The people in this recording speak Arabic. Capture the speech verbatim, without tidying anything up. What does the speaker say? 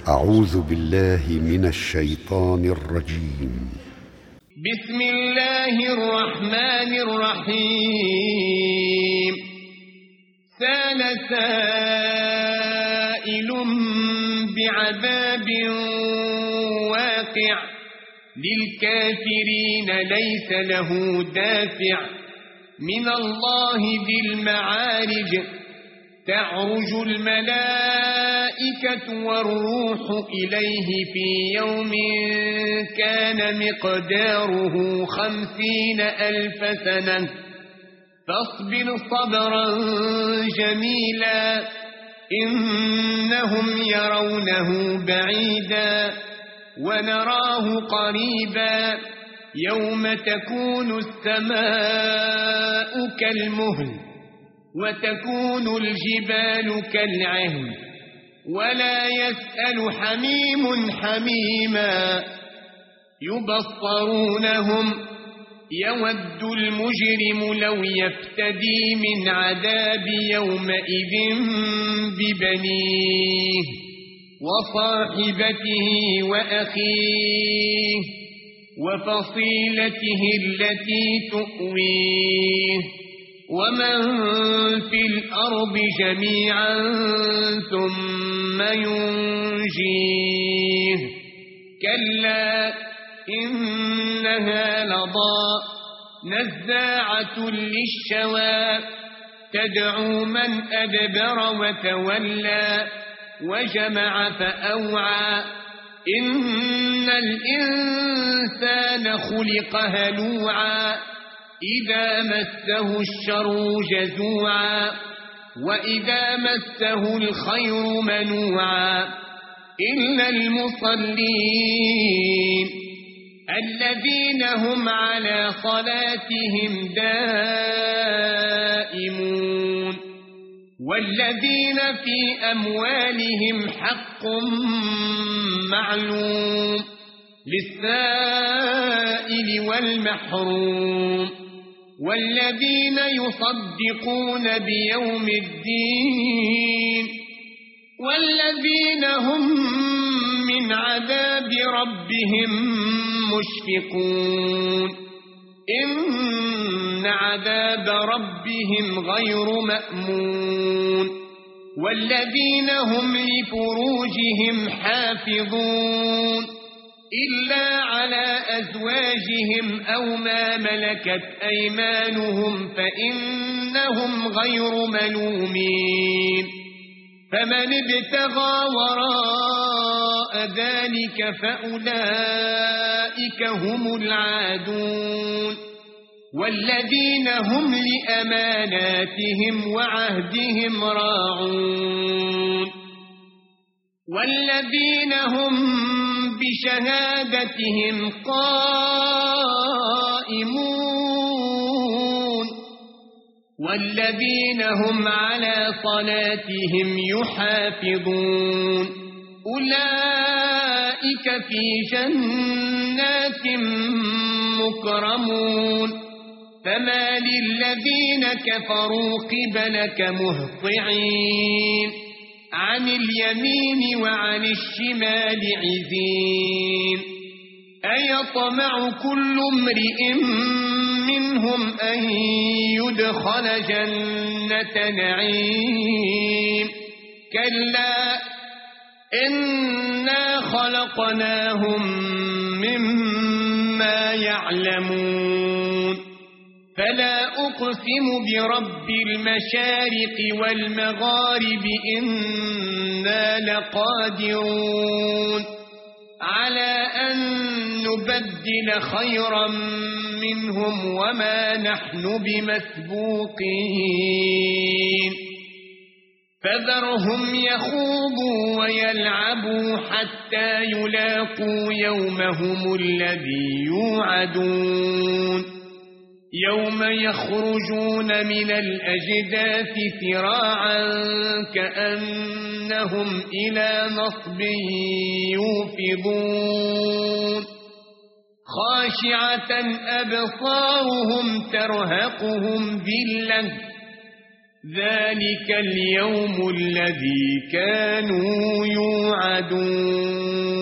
أعوذ بالله من الشيطان الرجيم. بسم الله الرحمن الرحيم. سأل سائل بعذاب واقع للكافرين ليس له دافع من الله ذي المعارج. تعرج الملائكة والروح إليه في يوم كان مقداره خمسين ألف سنة فاصبر صبرا جميلا إنهم يرونه بعيدا ونراه قريبا يوم تكون السماء كالمهل وتكون الجبال كالعهن ولا يسأل حميم حميما يبصرونهم يود المجرم لو يفتدي من عذاب يومئذ ببنيه وصاحبته وأخيه وفصيلته التي تؤويه ومن في الأرض جميعا ثم ينجيه كلا إنها لظى نزاعة للشوى تدعو من أدبر وتولى وجمع فأوعى إن الإنسان خلق هلوعا إذا مسه الشر جزوعا وإذا مسه الخير منوعا إلا المصلين الذين هم على صلاتهم دائمون والذين في أموالهم حق معلوم للسائل والمحروم والذين يصدقون بيوم الدين والذين هم من عذاب ربهم مشفقون إن عذاب ربهم غير مأمون والذين هم لفروجهم حافظون إلا على أزواجهم أو ما ملكت أيمانهم فإنهم غير ملومين فمن ابتغى وراء ذلك فأولئك هم العادون والذين هم لأماناتهم وعهدهم راعون والذين هم بشهادتهم قائمون والذين هم على صلاتهم يحافظون أولئك في جنات مكرمون فما للذين كفروا قبلك مهطعين عن اليمين وعن الشمال عزين أيطمع كل امرئ منهم أن يدخل جنة نعيم كلا إنا خلقناهم مما يعلمون فلا أقسم برب المشارق والمغارب إنا لقادرون على أن نبدل خيرا منهم وما نحن بمسبوقين فذرهم يخوضوا ويلعبوا حتى يلاقوا يومهم الذي يوعدون يوم يخرجون من الأجداث سراعا كأنهم إلى نصب يوفضون خاشعة أبصارهم ترهقهم ذلة ذلك اليوم الذي كانوا يوعدون